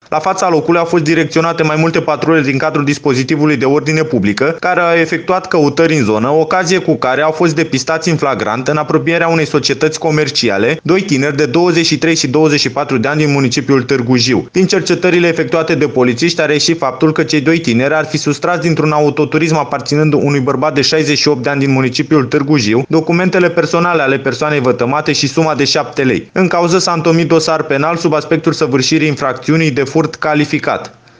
La fața locului au fost direcționate mai multe patrule din cadrul dispozitivului de ordine publică, care au efectuat căutări în zonă, ocazie cu care au fost depistați în flagrant în apropierea unei societăți comerciale doi tineri de 23 și 24 de ani din municipiul Târgu Jiu. Din cercetările efectuate de polițiști a reieșit faptul că cei doi tineri ar fi sustrați dintr-un autoturism aparținând unui bărbat de 68 de ani din municipiul Târgu Jiu documentele personale ale persoanei vătămate și suma de 7 lei. În cauză s-a întomit dosar penal sub aspectul săvârșirii infracțiunii de furt calificat.